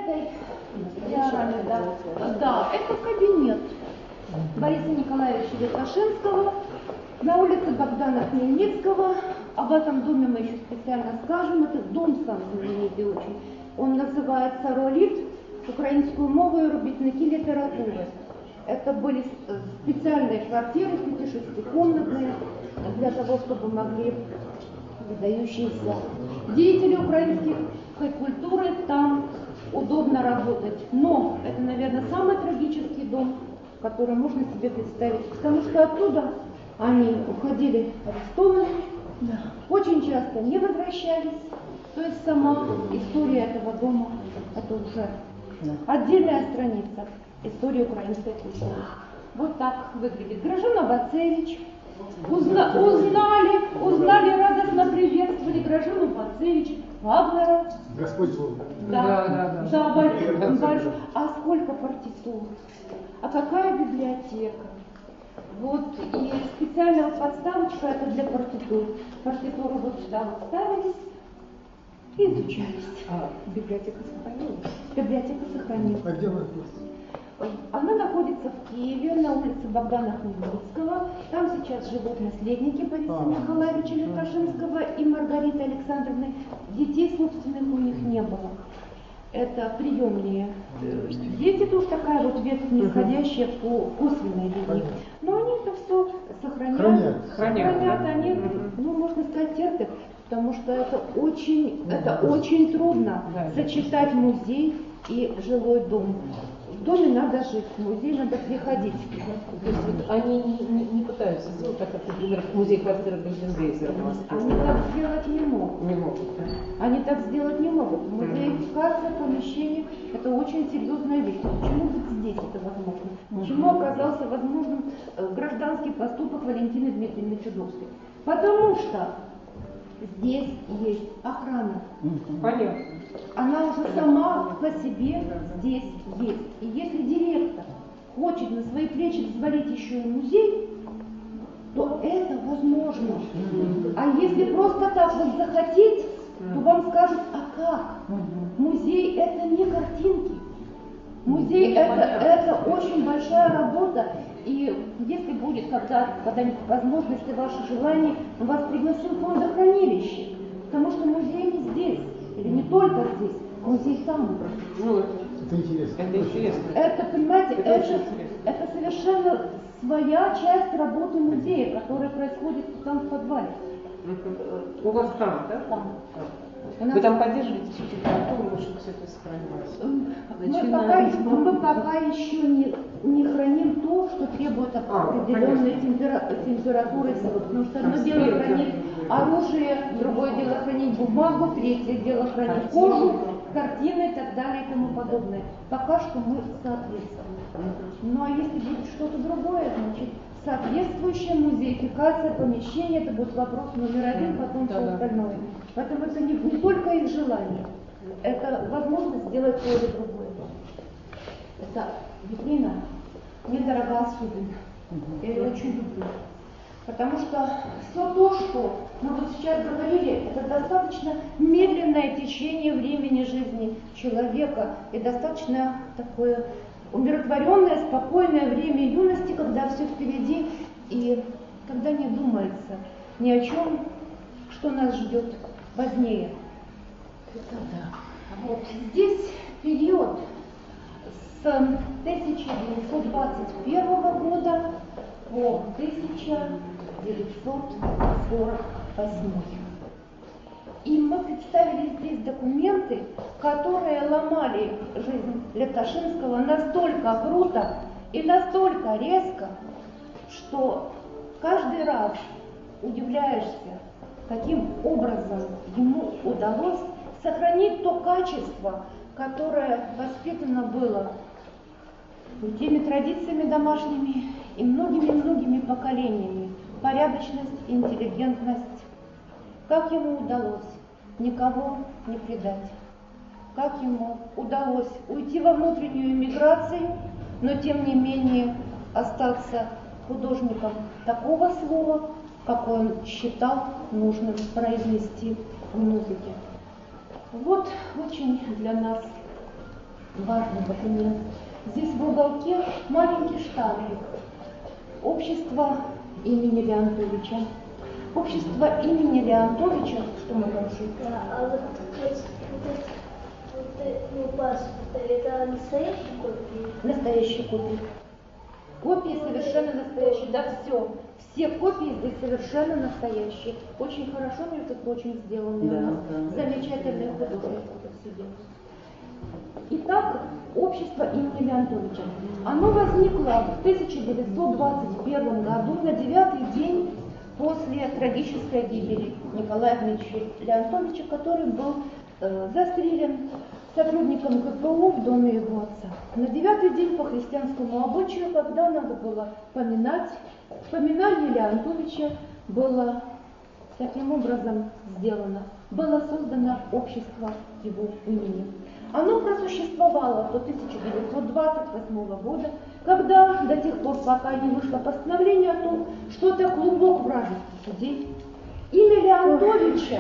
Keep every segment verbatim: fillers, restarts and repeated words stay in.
этой диораме, да, да, это кабинет Бориса Николаевича Верхошинского на улице Богдана Хмельницкого. Об этом доме мы еще специально скажем. Это дом сам знаменитый очень. Он называется «Ролит. Украинскую мову и робітники литературы». Это были специальные квартиры, пяти-шестикомнатные, для того, чтобы могли выдающиеся деятели украинской культуры там удобно работать. Но это, наверное, самый трагический дом, который можно себе представить, потому что оттуда они уходили арестованными, да. Очень часто не возвращались. То есть сама история этого дома — это уже отдельная страница истории украинской культуры. Вот так выглядит. Гражина Бацевич. Узна, узнали, узнали, радостно приветствовали Гражину Бацевич, Вагнера. Господь Бог. Да, да, да. да большой, большой. А сколько партитур? А какая библиотека? Вот, и специальная подставочка это для партитур. Партитуры вот сюда вот ставились и изучались. А библиотека сохранилась? Библиотека сохранилась. А где вы есть? Она находится в Киеве, на улице Богдана Хмельницкого. Там сейчас живут наследники Бориса а, Николаевича Верхошинского и Маргариты Александровны. Детей собственных у них не было. Это приемные дети, тоже такая вот ветвь нисходящая по косвенной линии. Но они это все сохраняют. Хранят. Хранят, они, ну, можно сказать, терпят, потому что это очень, это очень трудно сочетать музей и жилой дом. В доме надо жить, в музей надо приходить. То есть вот они не, не, не пытаются сделать так, как, например, музей-квартира Гальденвейзера в Москве. Они так сделать не могут. Не могут, да? Они так сделать не могут. Музеификация помещений – это очень серьезная вещь. Почему вот здесь это возможно? Почему оказался возможным гражданский поступок Валентины Дмитриевны Чудовской? Потому что здесь есть охрана. Понятно. Она уже сама по себе здесь есть. И если директор хочет на свои плечи взвалить еще и музей, то это возможно. А если просто так вот захотеть, то вам скажут, а как? Музей это не картинки. Музей это, это очень большая работа. И если будет когда, когда-нибудь возможность и ваше желание, мы вас пригласим в фондохранилище. Потому что музей не здесь. Или не только здесь, музей там. Ну, это, это интересно. Это интересно. Это, понимаете, это, это, это совершенно своя часть работы музея, которая происходит там в подвале. У вас там, да? Там. Вы там поддерживаете всю температуру, чтобы все это сохранилось? Мы пока, мы пока еще не, не храним то, что требует определенной темпера, температуры. Потому что одно дело хранить оружие, другое дело хранить бумагу, третье дело хранить кожу, картины и так далее и тому подобное. Пока что мы соответствуем. Ну а если будет что-то другое, значит соответствующая музеификация помещения, это будет вопрос номер один, потом все остальное. Поэтому это не, не только их желание, это возможность сделать то или другое. Это витрина, мне дорога особенно. Я ее очень люблю. Потому что все то, что мы вот сейчас говорили, это достаточно медленное течение времени жизни человека и достаточно такое умиротворенное, спокойное время юности, когда все впереди и когда не думается ни о чем, что нас ждет позднее. Вот здесь период с тысяча девятьсот двадцать первого года по тысяча девятьсот сорок восьмой. И мы представили здесь документы, которые ломали жизнь Верхошинского настолько круто и настолько резко, что каждый раз удивляешься, каким образом ему удалось сохранить то качество, которое воспитано было теми традициями домашними и многими-многими поколениями. Порядочность, интеллигентность. Как ему удалось никого не предать? Как ему удалось уйти во внутреннюю эмиграцию, но тем не менее остаться художником такого слова, какой он считал нужным произнести в музыке? Вот очень для нас важный документ. Здесь в уголке маленький штампик. Общество имени Леонтовича. Общество имени Леонтовича, что мы нашли? А, а вот, вот, вот, вот, ну, паспорт, это настоящие копии? Настоящие копии. Копии совершенно настоящие. Да, все. Все копии здесь совершенно настоящие. Очень хорошо, между прочим, сделаны. Да, у нас да. замечательные художники это все делают. Итак, общество имени Леонтовича. Оно возникло в тысяча девятьсот двадцать первом году, на девятый день после трагической гибели Николая Ильича Леонтовича, который был э, застрелен сотрудником ка пэ о в доме его отца. На девятый день по христианскому обычаю, когда надо было поминать, поминание Леонтовича было таким образом сделано. Было создано общество его имени. Оно просуществовало до тысяча девятьсот двадцать восьмого года, когда до тех пор, пока не вышло постановление о том, что это клубок вражеских людей. Имя Леонтовича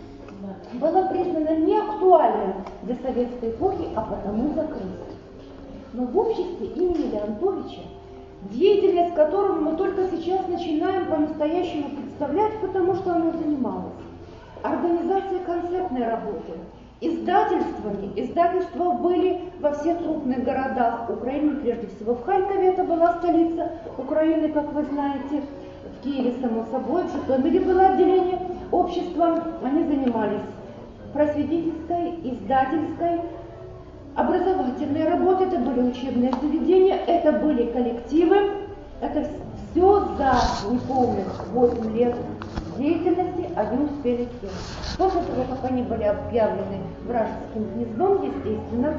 было признано неактуальным для советской эпохи, а потому закрыто. Но в обществе имени Леонтовича, деятельность которого мы только сейчас начинаем по-настоящему представлять, потому что оно занималось организацией концертной работы, издательствами. Издательства были во всех крупных городах Украины, прежде всего в Харькове, это была столица Украины, как вы знаете, в Киеве, само собой, в Житомире было отделение общества. Они занимались просветительской, издательской, образовательной работой, это были учебные заведения, это были коллективы, это все за неполных восемь лет деятельности они успели сделать. После того, как они были объявлены вражеским гнездом, естественно,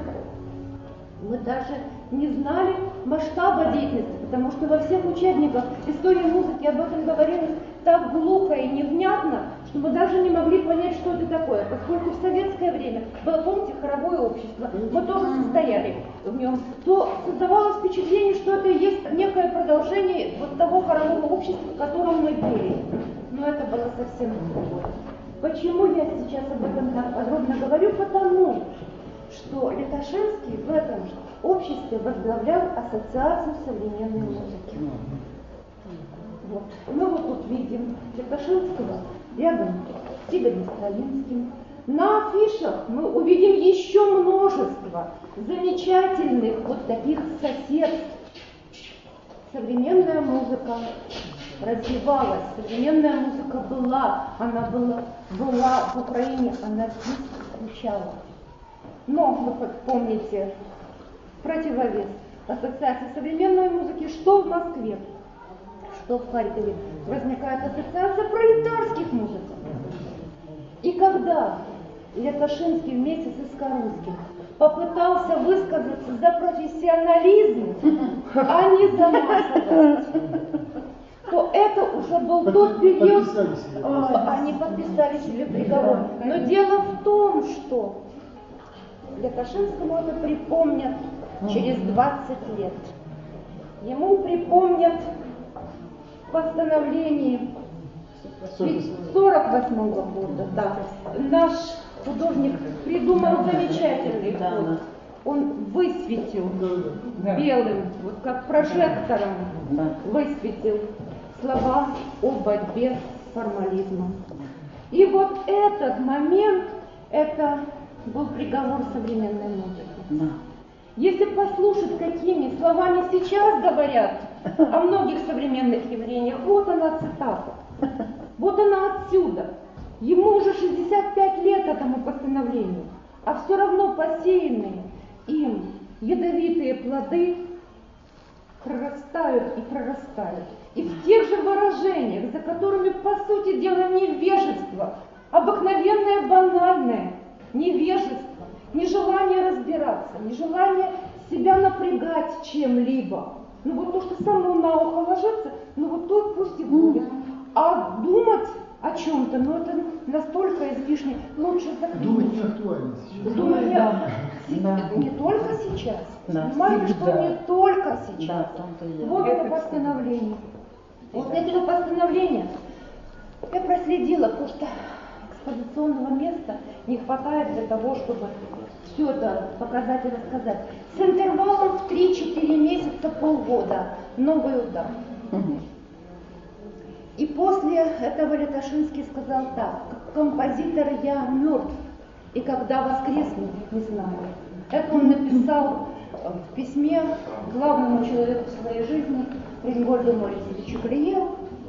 мы даже не знали масштаба деятельности, потому что во всех учебниках истории музыки об этом говорилось так глухо и невнятно, что мы даже не могли понять, что это такое. Поскольку в советское время было, помните, хоровое общество, мы тоже состояли в нем, то создавалось впечатление, что это и есть некое продолжение вот того хорового общества, в котором мы пели. Но это было совсем другое. Почему я сейчас об этом так подробно говорю? Потому что Леташинский в этом же обществе возглавлял Ассоциацию современной музыки. Вот. Мы вот тут видим Леташинского рядом с Игорем Стравинским. На афишах мы увидим еще множество замечательных вот таких соседств. Современная музыка развивалась, современная музыка была, она была, была в Украине, она здесь звучала. Но вы помните противовес Ассоциации современной музыки, что в Москве, что в Харькове возникает ассоциация пролетарских музыкантов. И когда Леташинский вместе с Искорузским попытался высказаться за профессионализм, а не за массовость, то это уже был тот период, они подписали себе приговор. Но дело в том, что Леташинскому это припомнят через двадцать лет. Ему припомнят постановление сорок восьмого года. Да. Наш художник придумал замечательный ход. Он высветил белым, вот как прожектором, высветил слова о борьбе с формализмом. И вот этот момент, это был приговор современной музыки. Если послушать, какими словами сейчас говорят о многих современных явлениях, вот она цитата, вот она отсюда. Ему уже шестьдесят пять лет этому постановлению, а все равно посеянные им ядовитые плоды прорастают и прорастают. И в тех же выражениях, за которыми, по сути дела, невежество, обыкновенное банальное невежество, нежелание разбираться, нежелание себя напрягать чем-либо. Ну вот то, что самому на ухо ложится, ну вот то пусть и будет. А думать о чем-то, ну это настолько излишне, лучше закрыть. Думать не актуально сейчас. Думать не, Да. С- Да. не только сейчас. Да. Понимаете, что Всегда. не только сейчас. Да, в том-то и дело. Вот Это это постановление. Вот этого постановления я проследила, потому что экспозиционного места не хватает для того, чтобы все это показать и рассказать. С интервалом в три-четыре месяца, полгода новый удар. Угу. И после этого Лятошинский сказал так: как композитор я мертв, и когда воскресну, не знаю. Это он написал в письме главному человеку в своей жизни, Рингольду Морисовичу Глиеру.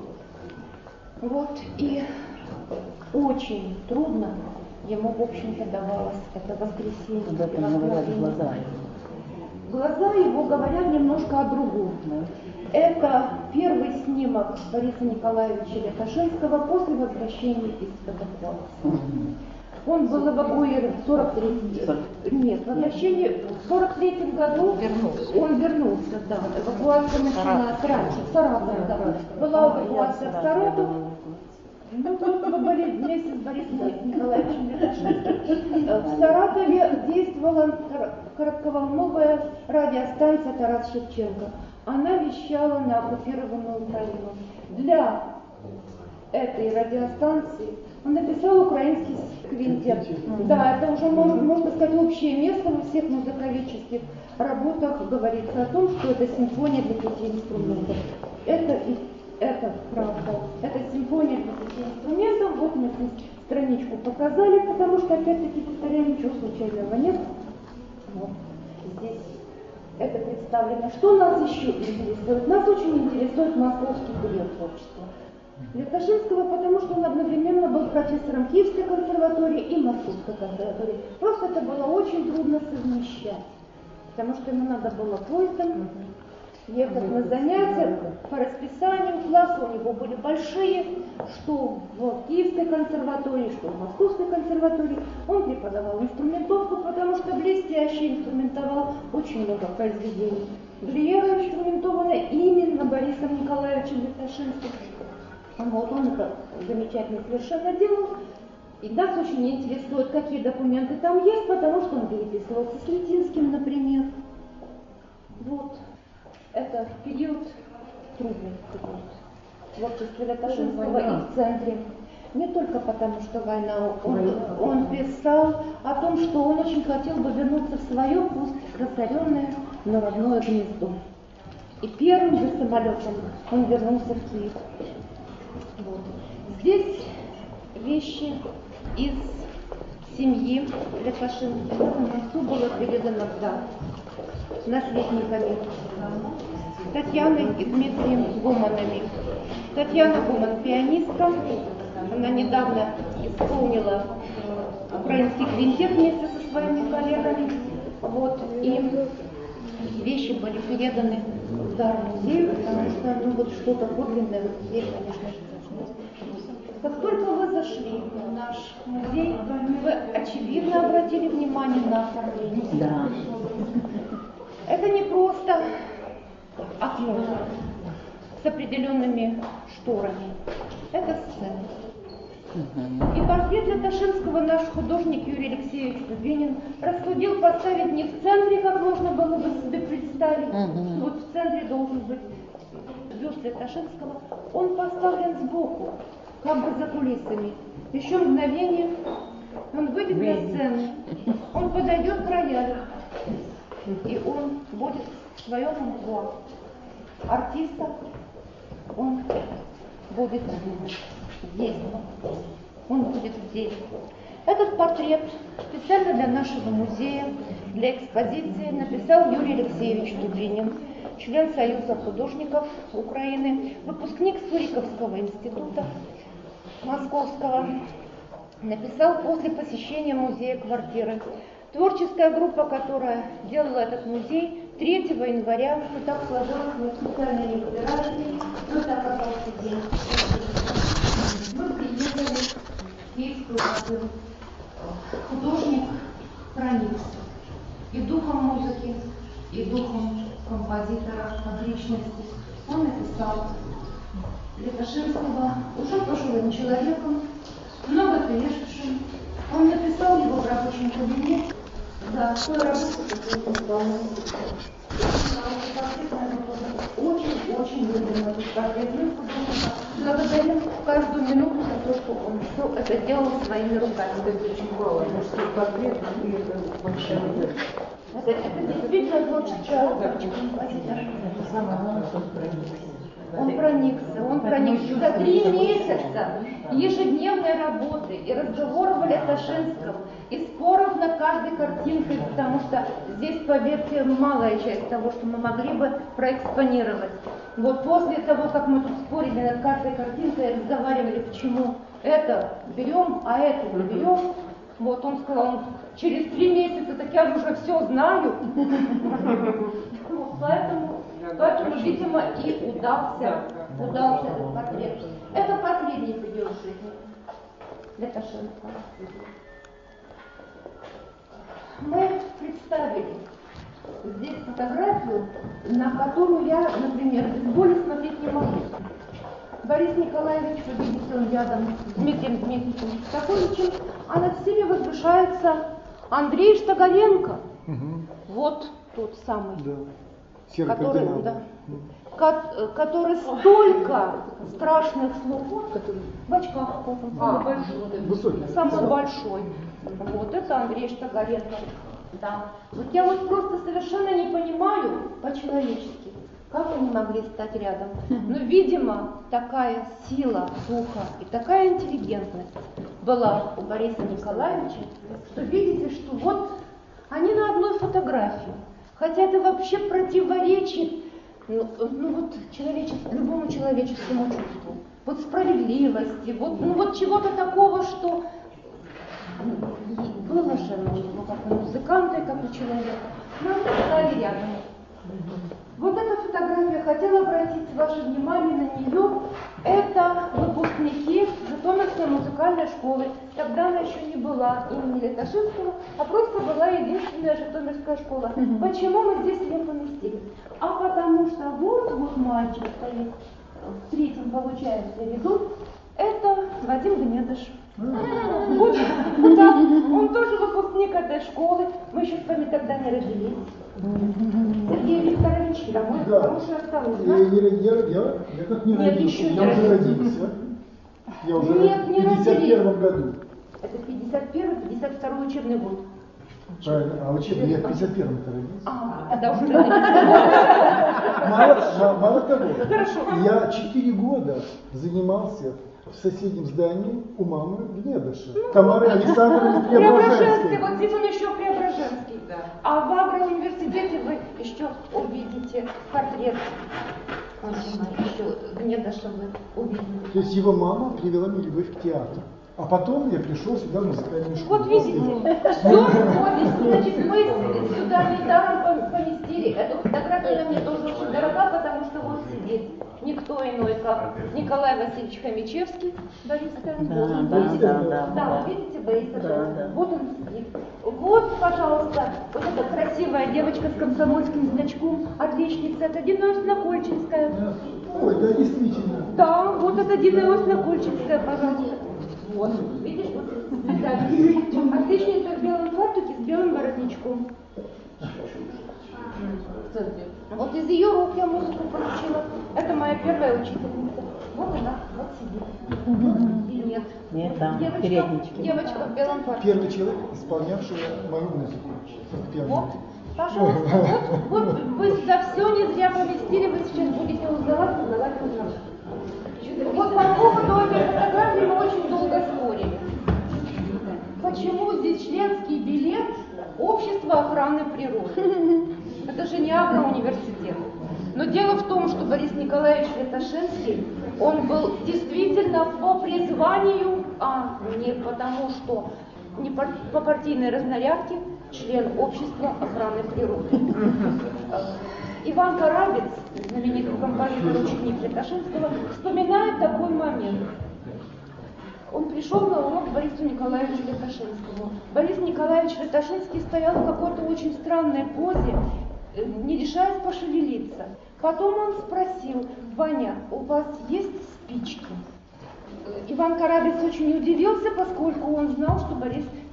Вот, и очень трудно ему, в общем-то, давалось это воскресенье. Об этом говорят глаза. Глаза его говорят немножко о другом. Это первый снимок Бориса Николаевича Лятошинского после возвращения из эвакуации. Он был эвакуирован в сорок третьем. Нет, возвращение в сорок третьем году Вернулся. он вернулся, да. Эвакуация началась раньше, в Саратов, да. Была эвакуация в Саратов. Ну, вот вы были вместе с Борисом Николаевичем Лятошинским. В Саратове действовала коротковолновая радиостанция «Тарас Шевченко». Она вещала на оккупированную Украину. Для этой радиостанции он написал украинский квинтет. Да, это уже, можно сказать, общее место во всех музыковедческих работах. Говорится о том, что это симфония для пяти инструментов. Это Это правда. Это симфония для пяти инструментов. Вот мы здесь страничку показали, потому что, опять-таки, повторяю, ничего случайного нет. Вот здесь это представлено. Что нас еще интересует? Нас очень интересует московский период творчества Лятошинского, потому что он одновременно был профессором Киевской консерватории и Московской консерватории. Просто это было очень трудно совмещать, потому что ему надо было поездом ехать на занятия по расписанию. Классы у него были большие, что в Киевской консерватории, что в Московской консерватории. Он преподавал инструментовку, потому что блестяще инструментовал очень много произведений. Глиера инструментована именно Борисом Николаевичем Лятошинским. Вот он это замечательно совершенно делал. И нас очень интересует, какие документы там есть, потому что он переписывался с Литинским, например. Вот. Это период трудный период в творчестве Лятошинского и в центре. Не только потому, что война, он, он писал о том, что он очень хотел бы вернуться в свое пусть разоренное, но родное гнездо. И первым же самолетом он вернулся в Киев. Вот. Здесь вещи из семьи Лятошинских. Все было передано в дар наследниками Татьяной и Дмитрием Гуманами. Татьяна Гуман пианистка. Она недавно исполнила украинский квинтет вместе со своими коллегами. Вот. И вещи были переданы в дар музею, потому что ну, вот что-то подлинное в музее, конечно же, должно быть. Как только вы зашли в наш музей, вы очевидно обратили внимание на оформление. Да. Это не просто окно с определенными шторами. Это сцена. Угу. И портрет Лятошинского наш художник Юрий Алексеевич Дубинин рассудил поставить не в центре, как можно было бы себе представить. Угу. Вот в центре должен быть бюст Лятошинского. Он поставлен сбоку, как бы за кулисами. Еще мгновение, он выйдет на сцену, он подойдет к роялю, и он будет в своем амплуа артиста, он будет здесь, он будет здесь. Этот портрет специально для нашего музея, для экспозиции написал Юрий Алексеевич Дубинин, член Союза художников Украины, выпускник Суриковского института Московского. Написал после посещения музея квартиры. Творческая группа, которая делала этот музей, третьего января, ну так сложилось, мы специально не выбирали, но это оказался день. Мы приехали в Киевскую квартиру. Художник проникся и духом музыки, и духом композитора, как личности. Он написал Лятошинского, уже пожилым человеком, много певшим. Он написал его в рабочем кабинете. Да, свою работу очень-очень любим этот портрет. Благодарим каждую минуту за то, что он все это делал своими руками. Это очень мало, мужской портрет, и это большая удача. Это, это действительно творческая удача композитора. Это самое главное, что он проникся. Он проникся, он проникся. За три месяца ежедневной работы и разговоров о Леташинском, и споров над каждой картинкой, потому что здесь, поверьте, малая часть того, что мы могли бы проэкспонировать. Вот после того, как мы тут спорили над каждой картинкой и разговаривали, почему это берем, а это не берем, вот он сказал, через три месяца, так я уже все знаю. Поэтому, поэтому, видимо, и удался, удался этот портрет. Это последний период жизни Леташинского. Мы представили здесь фотографию, на которую я, например, без боли смотреть не могу. Борис Николаевич, вы видите, он рядом с Дмитрием Дмитриевичем Шостаковичем, а над всеми возвышается Андрей Штагаренко. Угу. Вот тот самый, Да. Серый который, кардинал. да, ко- который столько страшных слов, который в очках, вот он самый большой, Высокий. самый большой. Вот это Андрей Штагаренко. Да. Вот я вот просто совершенно не понимаю по-человечески, как они могли стать рядом. Но, видимо, такая сила духа и такая интеллигентность была у Бориса Николаевича, что видите, что вот они на одной фотографии. Хотя это вообще противоречит ну, ну вот человечес- любому человеческому чувству. Вот справедливости, вот, ну вот чего-то такого, что и было же у него как у музыканта и как у человека. Но они стали рядом. Вот эта фотография, хотела обратить ваше внимание на нее. Это выпускники Житомирской музыкальной школы. Тогда она еще не была имени Леташинского, а просто была единственная Житомирская школа. Почему мы здесь ее поместили? А потому что вот, вот мальчик стоит в третьем, получается, ряду. Это Вадим Гнедыш. Вот, да, он тоже выпускник этой школы. Мы еще с вами тогда не родились. Сергей Викторович, да, мой Да. хороший осталось. Я, я, я, я, я как не Нет, родился, еще не я уже родился. родился. Я уже Нет, не в пятьдесят первом году. Это пятьдесят первый пятьдесят второй учебный год. Правильно, а учебный я в пятьдесят первом родился. А, тогда уже родились. Мало, ма- мало того, Хорошо. я четыре года занимался в соседнем здании у мамы Гнедыша, Тамары Александровны Преображенский, Преображенской. вот здесь он еще Преображенский. А в агроуниверситете вы еще увидите портрет. Еще Гнедыша вы увидите. То есть его мама привела мне любовь к театру. А потом я пришел сюда в музыкальную школу. Вот видите, все сходится. Значит, мы сюда недаром пом- поместили. Эту фотографию она мне тоже очень дорога, потому что вот сидит никто иной, как Николай Васильевич Хомичевский. Борис Иванович, Да, вот да, видите? да, да, Да, да. вот видите, Борис Да, Иванович? да. Вот он сидит. Вот, пожалуйста, вот эта красивая девочка с комсомольским значком, отличница, это Дина Иосифовна Кольчинская. Ой, да, действительно. Да, вот это Дина Иосифовна Кольчинская, пожалуйста. Вот, видишь, вот цветами. Отличница в белом фартуке с белым воротничком. Вот из ее рук я музыку получила. Это моя первая учительница. Вот она, вот сидит. И нет. Нет, там, Девочка, переднички. девочка в белом фартуке. Первый человек, исполнявший мою музыку. Первый. Вот, пожалуйста, вот, вот вы за все не зря поместили, вы сейчас будете узнавать, узнавать, узнавать. Вот по поводу этой фотографии мы очень долго спорили. Почему здесь членский билет Общества охраны природы? Это же не агроуниверситет. Но дело в том, что Борис Николаевич Леташинский, он был действительно по призванию, а не потому, что не по, по партийной разнарядке, член Общества охраны природы. Иван Карабец, знаменитый композитор, ученик Леташинского, вспоминает такой момент. Он пришел на урок к Борису Николаевичу Леташинскому. Борис Николаевич Леташинский стоял в какой-то очень странной позе, не решаясь пошевелиться. Потом он спросил: «Ваня, у вас есть спички?» Иван Карабец очень удивился, поскольку он знал, что Борис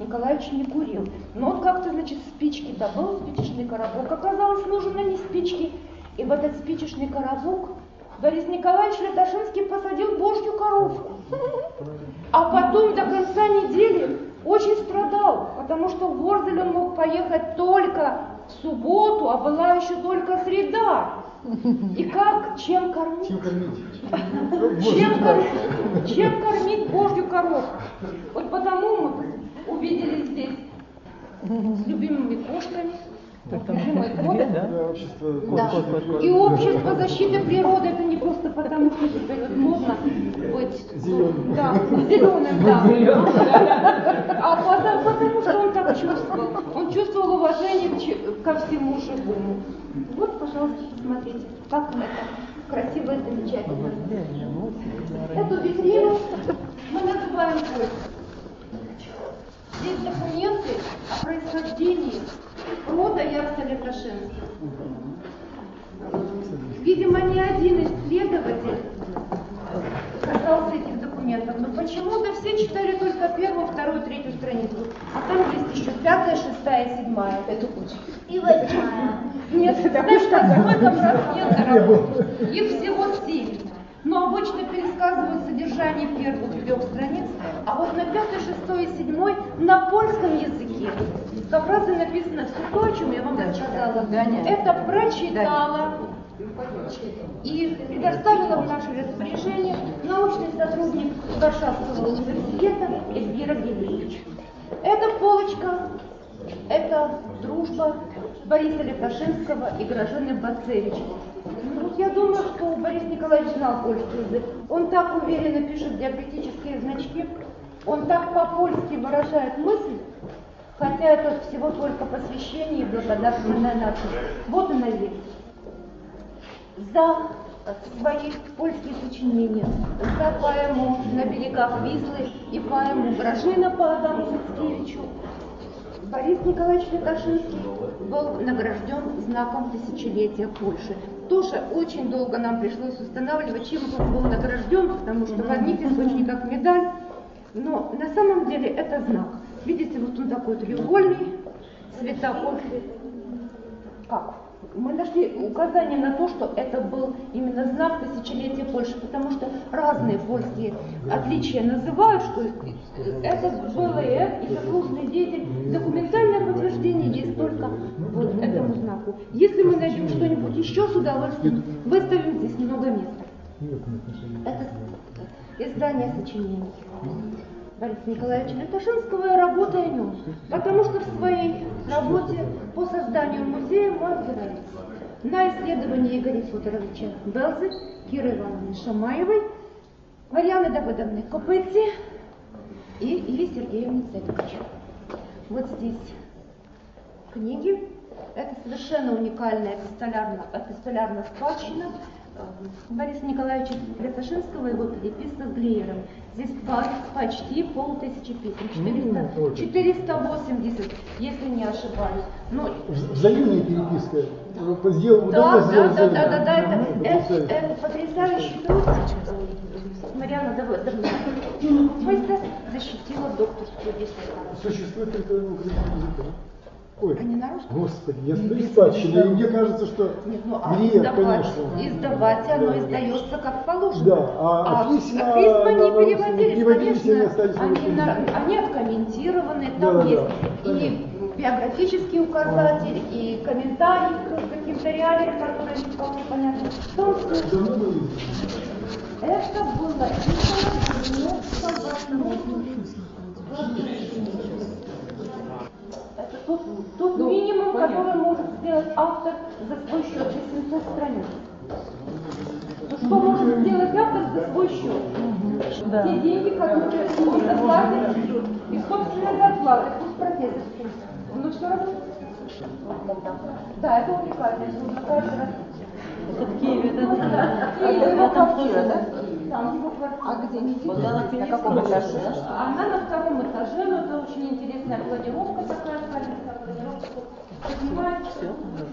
Николаевич не курил. Но он как-то, значит, спички добыл, спичечный коробок. Оказалось, нужен на не спички. И в этот спичечный коробок Борис Николаевич Лятошинский посадил божью коровку. А потом до конца недели очень страдал, потому что в Ворзель он мог поехать только в субботу, а была еще только среда. И как, чем кормить? Чем кормить? Чем кормить, чем кормить божью коровку? Вот потому мы увидели здесь с любимыми кошками, вот любимые коты. Да, общество. Да. И общество защиты природы, это не просто потому, что теперь вот модно быть Зелёным. да, зеленым, да. А потому, потому что он так чувствовал. Он чувствовал уважение к че- ко всему живому. Вот, пожалуйста, посмотрите, как это красиво и замечательно. Эту витрину мы называем поиск. Здесь документы о происхождении рода Ярса Лятошинских. Видимо, ни один исследователь касался этих документов, но почему-то все читали только первую, вторую, третью страницу, а там есть еще пятая, шестая, седьмая. Это куча. И восьмая. Нет, знаешь, сколько фрагментов? Их всего семь. Но обычно пересказывают содержание первых трех страниц, а вот на пятой, шестой и седьмой на польском языке как раз и написано все то, о чем я вам рассказала. Это прочитала и предоставила в наше распоряжение научный сотрудник Варшавского университета Эльвира Генрихович. Эта полочка – это дружба Бориса Лятошинского и Гражины Бацевич. Вот я думаю, что Борис Николаевич знал польский язык. Он так уверенно пишет диакритические значки, он так по-польски выражает мысль, хотя это всего только посвящение и благодарственная надпись. Вот она есть. За свои польские сочинения, за поэму «На берегах Вислы» и поэму «Гражина» по Адаму Мицкевичу Борис Николаевич Лятошинский был награжден знаком тысячелетия Польши. Тоже очень долго нам пришлось устанавливать, чем он был награжден, потому что в одних источниках медаль, но на самом деле это знак. Видите, вот он такой треугольный, цвета Польши. Как? Мы нашли указание на то, что это был именно знак тысячелетия Польши, потому что разные польские отличия называют, что это был и это, и заслуженный деятель. Документальное подтверждение есть только вот этому знаку. Если мы найдем что-нибудь еще, с удовольствием выставим здесь много места. Это издание сочинений Бориса Николаевича Лятошинского и работа о нем, потому что в своей работе по созданию музея мы опираемся на исследования Игоря Федоровича Белзы, Киры Ивановны Шамаевой, Марьяны Давыдовны Копытти и Ильи Сергеевны Цеткович. Вот здесь книги. Это совершенно уникальная эпистолярная, эпистолярная спадщина Бориса Николаевича Лятошинского и его переписка с Глеером. Здесь почти полтысячи писем, четыреста, четыреста восемьдесят, если не ошибаюсь. Но... Взаимная переписка. Сделал, да, да, сделать да, да, да, да, это, это, это, это потрясающий труд. Марьяна Давыдовна Копытти защитила докторскую диссертацию. Существует только украинский язык. Ой, а не на русском? Господи, я стою спадщина, и мне кажется, что нет, ну, а нет, издавать, конечно. Издавать оно издается как положено. Да, а, а письма, а письма не на, переводились, переводились, конечно, они остались они, на на, они откомментированы, да, там да, есть да, и биографический указатель, а. и комментарий к каким-то реалиям, которые не вполне понятны. В том смысле, это было это тот, тот ну, минимум, понятно. Который может сделать автор за свой счет, восемьсот страниц. Ну, что может сделать автор за свой счет? Да. Те деньги, которые он заплатит, и собственная зарплата, пусть профессорский. Ну все равно. Да, это уникально, это каждый раз. Это в Киеве, это в Киеве его квартира, да? Там его квартира. А где? На каком этаже? Она на втором этаже, но это очень интересная планировка такая, маленькая планировка. Поднимается. Все,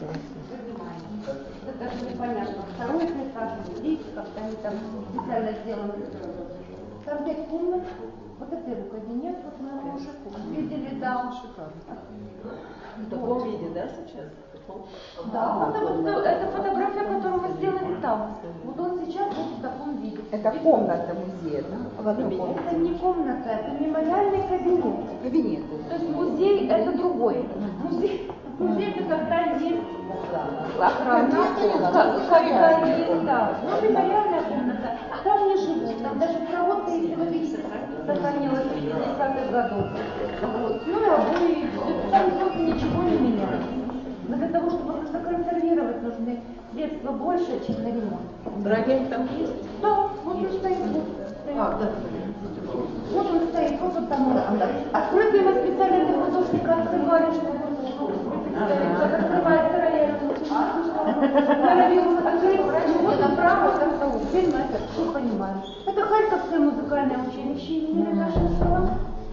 это даже непонятно. Второй этаж, третий, как-то они там специально сделаны. Там пять комнат, Вот это его кабинет, вот мы уже видели, да. В таком виде, да, сейчас? Да, это, вот, это фотография, которую мы сделали там. Вот он сейчас вот в таком виде. Это комната музея, да? В одной комнате. Это не комната, это мемориальный кабинет. Кабинет. То есть музей это другое. Музей, музей это когда есть охрана, когда есть, да. Ну, мемориальная комната. Там не живут, там даже проводка, если вы видите, сохранилась в шестидесятых годов. Вот. Ну и обои, там просто ничего не меняется. Но для того, чтобы законсервировать, нужны средства больше, чем на ремонт. Драгин там есть? Да, вот он стоит, вот стоит. А, да. Вот он стоит, вот он там. Открытый мы специально для художника открывали, чтобы как открывается рояль. Норовился открыть, ну вот направо, там стол. Теперь мы это все понимаем. Это Харьковское музыкальное училище имени Леташинского.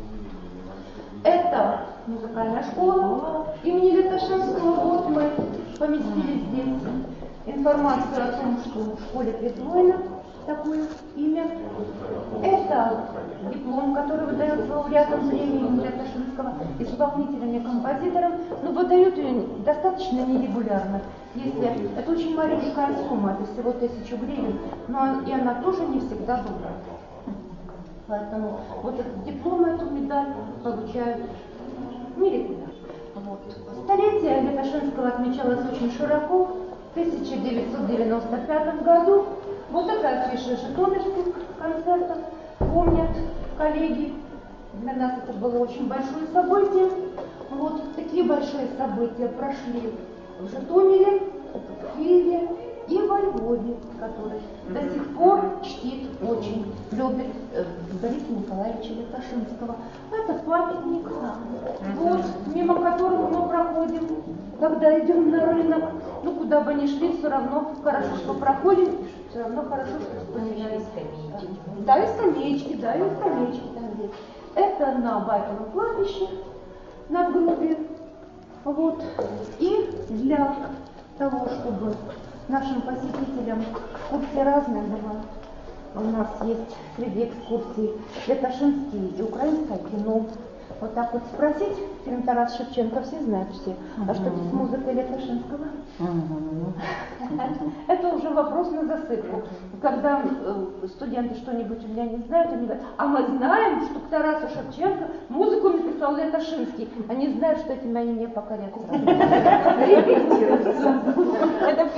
Это музыкальная школа имени Леташинского. Вот мы поместили здесь информацию о том, что в школе присвоено такое имя. Это диплом, который выдается лауреатам премии имени Леташинского, исполнителям и композиторам, но выдают ее достаточно нерегулярно. Если это очень маленькая сумма, это всего тысячу гривен, но и она тоже не всегда бывает. Поэтому вот этот диплом, эту медаль получают нерегулярно. Вот. Столетие Леташинского отмечалось очень широко. В тысяча девятьсот девяносто пятом году вот такая афиша житомирских концертов. Помнят коллеги. Для нас это было очень большое событие. Вот такие большие события прошли в Житомире, в Киеве и во Львове, который до сих пор чтит, очень любит э, Бориса Николаевича Леташинского. Это памятник, вот, мимо которого мы проходим, когда идем на рынок. Ну, куда бы ни шли, все равно хорошо, что проходим, все равно хорошо, что вспоминаем. Да, и скамеечки, да, и скамеечки там есть. Это на Байковом кладбище, на грубе. Вот. И для того, чтобы нашим посетителям экскурсии разные бывают. У нас есть среди экскурсий Леташинский и украинское кино. Вот так вот спросить, фильм Тарас Шевченко все знают все. А что это с музыкой Леташинского? Это уже вопрос на засыпку. Когда студенты что-нибудь у меня не знают, они говорят, а мы знаем, что к Тарасу Шевченко музыку написал Леташинский. Они знают, что этим они мне покорят. Это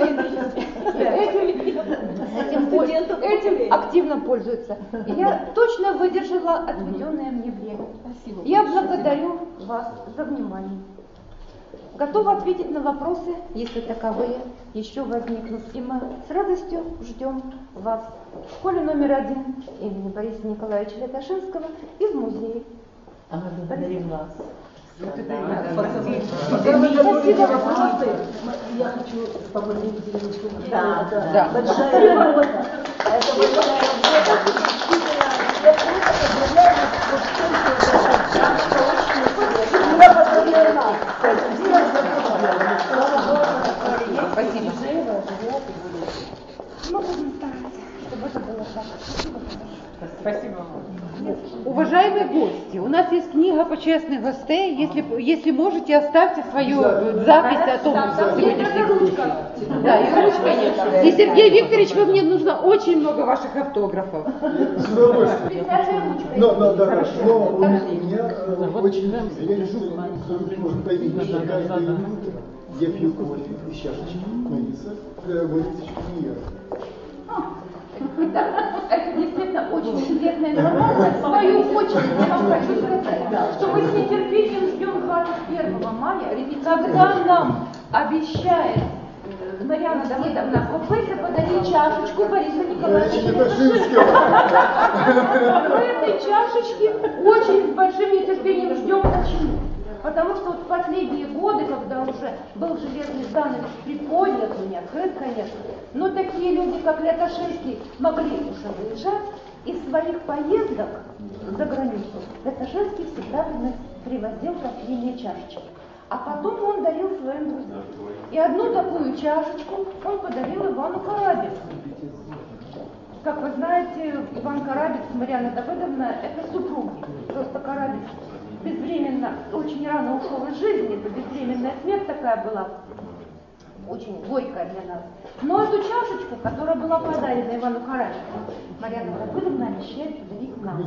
этим активно пользуются. Я точно выдержала отведенное мне время. Спасибо. Я благодарю вас за внимание. Готова ответить на вопросы, если таковые еще возникнут. И мы с радостью ждем вас в школе номер один имени Бориса Николаевича Леташинского и в музее. Она благодарим вас. Спасибо. Я хочу поблагодарить Еленочку. Да, да. Да. Большая работа. Это большая работа. Спасибо. Мы будем стараться, чтобы это было так. Спасибо. Спасибо. Уважаемые гости, у нас есть книга почестных гостей. Если, если можете, оставьте свою запись о том, что сегодняшней экскурсии. Да, и ручка есть. И Сергей Викторович, вы мне нужно очень много ваших автографов. С удовольствием. Но, но, да, хорошо. Но у меня э, очень, я лежу, можно поймите, что каждое утро я пью кофе из чашечки Мэриса, Борисовича Премьера. Да, это действительно очень интересная информация. В свою очередь я вам хочу сказать, что мы с нетерпением ждем двадцать первого мая, когда нам обещает Марьяна Давыдовна Копыся подарить чашечку Бориса Николаевича Леташинского. Мы этой чашечки очень с большим нетерпением ждем. Почему? Потому что вот в последние годы, когда уже был железный занавес приподнят, не открыт, конечно, но такие люди, как Леташинский, могли уже выезжать из своих поездок за границу. Леташинский всегда привозил кофейные чашечки. А потом он дарил своим друзьям. И одну такую чашечку он подарил Ивану Карабину. как вы знаете, Иван Карабец и Марьяна Давыдовна – это супруги. Просто Карабец безвременно, очень рано ушел из жизни, это безвременная смерть такая была, очень горькая для нас. Но эту чашечку, которая была подарена Ивану Карабецу, Марьяна Давыдовна обещает подарить нам.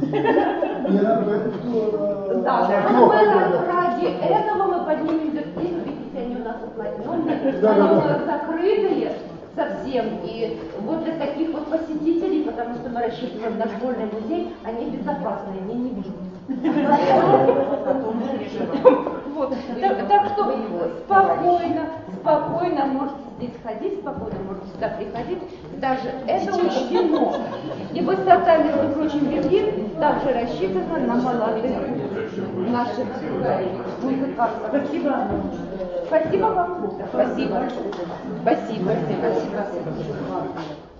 Да, ради этого мы поднимем здесь, видите, они у нас уплотненные, они закрытые совсем. И вот для таких вот посетителей, потому что мы рассчитываем на школьный музей, они безопасные, они не бьют. Вот. Так, так что спокойно, спокойно можете здесь ходить, спокойно можете сюда приходить. Даже это учтено. И высота, между прочим, библии также рассчитана на молодых наших музыкантов. Спасибо. Спасибо вам. Спасибо. Спасибо. Спасибо.